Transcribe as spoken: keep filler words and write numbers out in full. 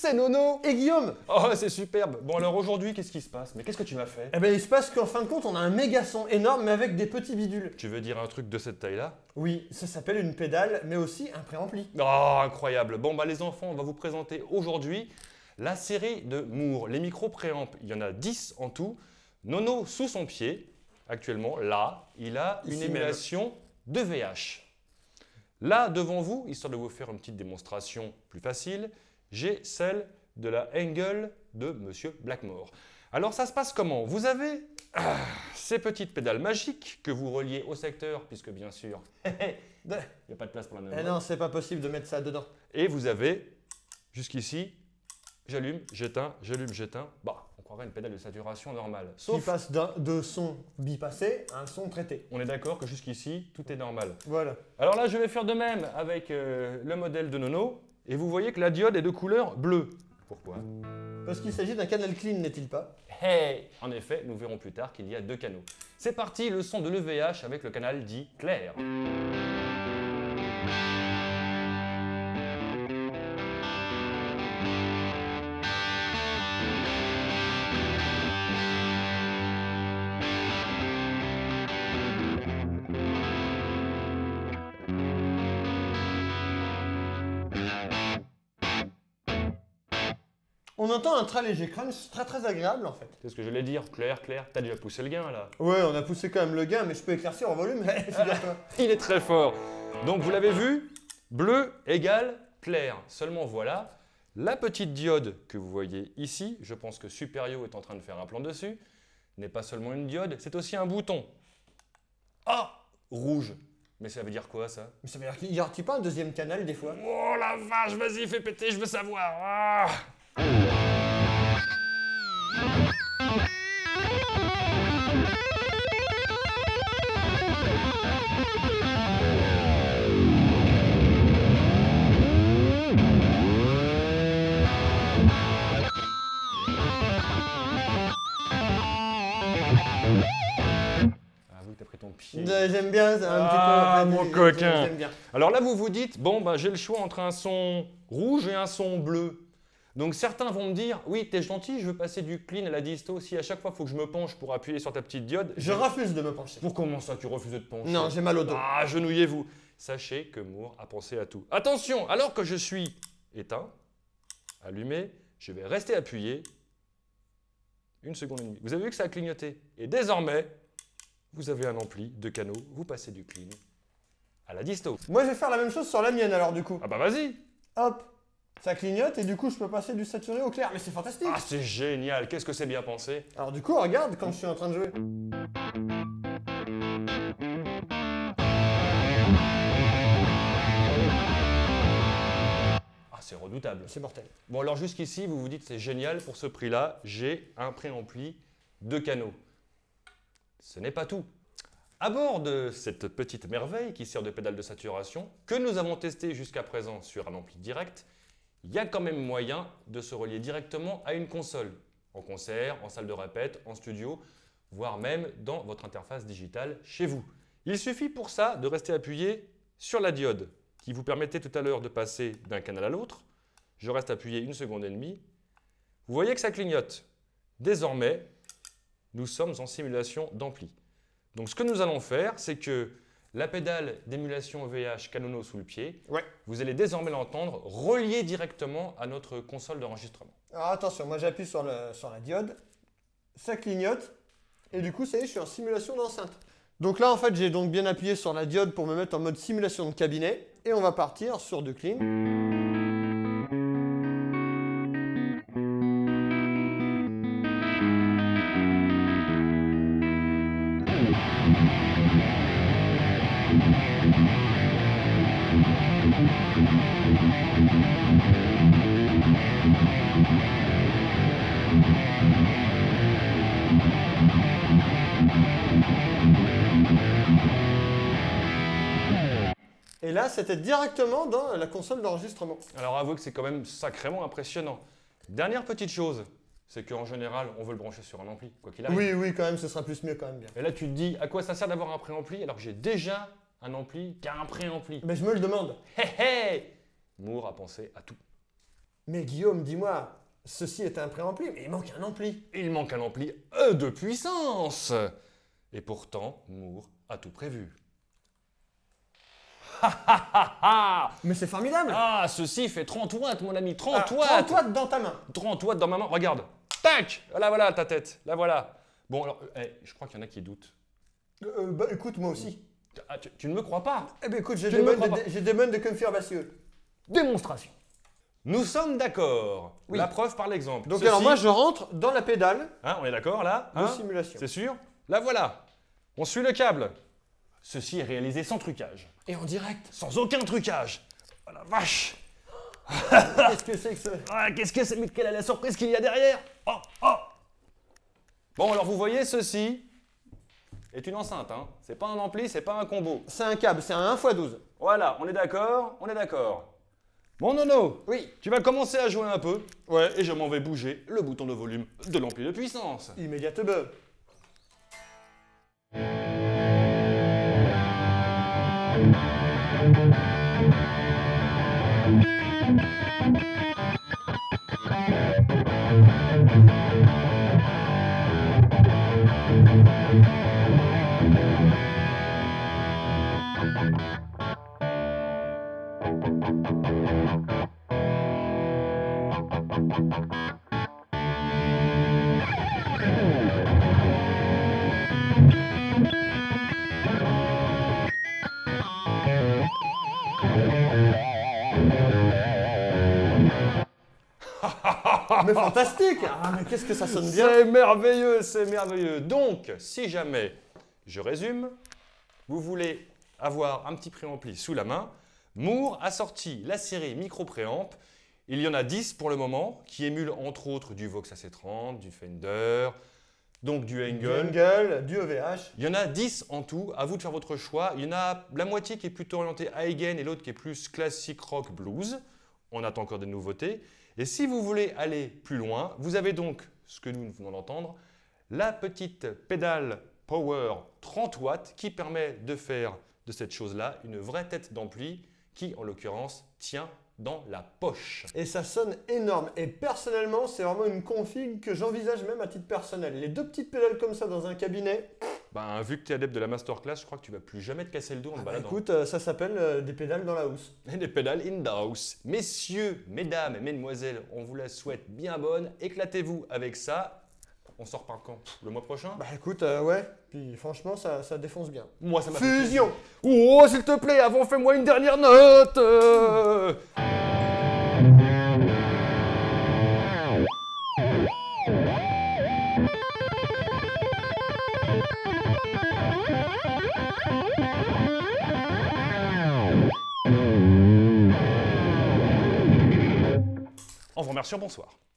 c'est Nono. Et Guillaume. Oh, c'est superbe. Bon, alors aujourd'hui, qu'est-ce qui se passe? Mais qu'est-ce que tu m'as fait? Eh ben, il se passe qu'en fin de compte, on a un méga son énorme, mais avec des petits bidules. Tu veux dire un truc de cette taille-là? Oui, ça s'appelle une pédale, mais aussi un préampli. Oh, incroyable. Bon, bah les enfants, on va vous présenter aujourd'hui la série de Moore, les micros préamp. Il y en a dix en tout. Nono, sous son pied, actuellement, là, il a une Ici émulation de V H. Là, devant vous, histoire de vous faire une petite démonstration plus facile, j'ai celle de la Engel de Monsieur Blackmore. Alors, ça se passe comment? Vous avez ah, ces petites pédales magiques que vous reliez au secteur, puisque bien sûr, il n'y a pas de place pour la Eh neurones. non, c'est pas possible de mettre ça dedans. Et vous avez, jusqu'ici, j'allume, j'éteins, j'allume, j'éteins. Bah, on croirait une pédale de saturation normale. Qui Sauf, passe d'un de son bipassé à un son traité. on est d'accord que jusqu'ici, tout est normal. Voilà. Alors là, je vais faire de même avec euh, le modèle de Nono. Et vous voyez que la diode est de couleur bleue. Pourquoi? Parce qu'il s'agit d'un canal clean, n'est-il pas? Hey! En effet, nous verrons plus tard qu'il y a deux canaux. C'est parti, le son de l'E V H avec le canal dit clair. On entend un très léger crunch, très très agréable en fait. C'est ce que je voulais dire, clair, clair. T'as déjà poussé le gain là. Ouais, on a poussé quand même le gain, mais je peux éclaircir en volume, figure-toi. Il est très fort. Donc vous l'avez vu, bleu égale clair. Seulement voilà, la petite diode que vous voyez ici, je pense que Superio est en train de faire un plan dessus, n'est pas seulement une diode, c'est aussi un bouton. Ah, rouge. Mais ça veut dire quoi ça? Mais ça veut dire qu'il y aura-t-il pas un deuxième canal des fois? Oh la vache, vas-y, fais péter, je veux savoir. Ah. Ah oui, t'as pris ton pied. Euh, J'aime bien, c'est un Ah, petit peu. mon j'aime- coquin. J'aime bien. Alors là, vous vous dites, bon, bah, j'ai le choix entre un son rouge et un son bleu. Donc certains vont me dire, oui, t'es gentil, je veux passer du clean à la disto. Si à chaque fois, il faut que je me penche pour appuyer sur ta petite diode. Je refuse de me pencher. Pour comment ça, tu refuses de te pencher? Non, j'ai mal au dos. Ah, agenouillez-vous. Sachez que Moore a pensé à tout. Attention, alors que je suis éteint, allumé, je vais rester appuyé une seconde et demie. Vous avez vu que ça a clignoté. Et désormais, vous avez un ampli, deux canaux, vous passez du clean à la disto. Moi, je vais faire la même chose sur la mienne alors du coup. Ah bah vas-y. Hop, ça clignote et du coup, je peux passer du saturé au clair. Mais c'est fantastique. Ah, c'est génial. Qu'est-ce que c'est bien pensé. Alors du coup, regarde quand je suis en train de jouer. Ah, c'est redoutable. C'est mortel. Bon, alors jusqu'ici, vous vous dites, c'est génial, pour ce prix-là, j'ai un préampli, deux canaux. Ce n'est pas tout. À bord de cette petite merveille qui sert de pédale de saturation, que nous avons testé jusqu'à présent sur un ampli direct, il y a quand même moyen de se relier directement à une console, en concert, en salle de répète, en studio, voire même dans votre interface digitale chez vous. Il suffit pour ça de rester appuyé sur la diode qui vous permettait tout à l'heure de passer d'un canal à l'autre. Je reste appuyé une seconde et demie. Vous voyez que ça clignote. Désormais, nous sommes en simulation d'ampli. Donc ce que nous allons faire, c'est que la pédale d'émulation V H Canono sous le pied, Ouais. vous allez désormais l'entendre reliée directement à notre console d'enregistrement. Alors attention, moi j'appuie sur, le, sur la diode, ça clignote et du coup, ça y est, je suis en simulation d'enceinte. Donc là, en fait, j'ai donc bien appuyé sur la diode pour me mettre en mode simulation de cabinet et on va partir sur du clean. Et là, c'était directement dans la console d'enregistrement. Alors avouez que c'est quand même sacrément impressionnant. Dernière petite chose, c'est qu'en général, on veut le brancher sur un ampli, quoi qu'il arrive. Oui, oui, quand même, ce sera plus mieux quand même bien. Et là, tu te dis, à quoi ça sert d'avoir un préampli alors que j'ai déjà un ampli qui a un préampli? Mais je me le demande. Hé hé Moore a pensé à tout. Mais Guillaume, dis-moi, ceci est un préampli, mais il manque un ampli. Il manque un ampli E de puissance. Et pourtant, Moore a tout prévu. Ha ha ha ha! Mais c'est formidable. Ah, ceci fait trente watts, mon ami, trente Alors, watts! trente watts dans ta main. trente watts dans ma main, regarde. Tac! Là, voilà ta tête, là, voilà. Bon, alors, eh, je crois qu'il y en a qui doutent. Euh, bah écoute, moi aussi. Ah, tu, tu ne me crois pas? Eh ben écoute, j'ai Tu des, ne me bonnes crois de, pas. j'ai des bonnes de confirmation. Démonstration. Nous sommes d'accord. Oui. La preuve par l'exemple. Donc Ceci- alors moi, je rentre dans la pédale Hein, on est d'accord, là? de Hein simulation. C'est sûr? Là, voilà. On suit le câble. Ceci est réalisé sans trucage. Et en direct. Sans aucun trucage. Oh la vache! Qu'est-ce que c'est que ça? Ah, qu'est-ce que c'est? Mais quelle est la surprise qu'il y a derrière? Oh, oh! Bon, alors vous voyez, ceci est une enceinte, hein. C'est pas un ampli, c'est pas un combo. C'est un câble, c'est un un fois douze. Voilà, on est d'accord? On est d'accord. Bon, Nono, Oui. tu vas commencer à jouer un peu. Ouais, et je m'en vais bouger le bouton de volume de l'ampli de puissance. Immédiatement. Mais fantastique. Ah mais qu'est-ce que ça sonne bien. C'est merveilleux, c'est merveilleux. Donc, si jamais, je résume, vous voulez avoir un petit préampli sous la main, Moore a sorti la série micro préamp. Il y en a dix pour le moment, qui émulent entre autres du Vox A C trente, du Fender, donc du Du Engel. Engel, du E V H. Il y en a dix en tout, à vous de faire votre choix. Il y en a la moitié qui est plutôt orientée high gain et l'autre qui est plus classique rock blues. On attend encore des nouveautés. Et si vous voulez aller plus loin, vous avez donc, ce que nous venons d'entendre, la petite pédale Power trente watts qui permet de faire de cette chose-là une vraie tête d'ampli qui, en l'occurrence, tient dans la poche. Et ça sonne énorme. Et personnellement, c'est vraiment une config que j'envisage même à titre personnel. Les deux petites pédales comme ça dans un cabinet. Ben, vu que tu es adepte de la masterclass, je crois que tu vas plus jamais te casser le dos en te Ah bah baladant. écoute, euh, ça s'appelle euh, des pédales dans la housse. Et des pédales in the house. Messieurs, mesdames et mesdemoiselles, on vous la souhaite bien bonne. Éclatez-vous avec ça. On sort par quand? Le mois prochain? Bah écoute, euh, ouais. Puis franchement, ça, ça défonce bien. Moi, ça m'a fait Fusion. plaisir. Oh, s'il te plaît, avant, fais-moi une dernière note. euh. En vous remerciant, bonsoir.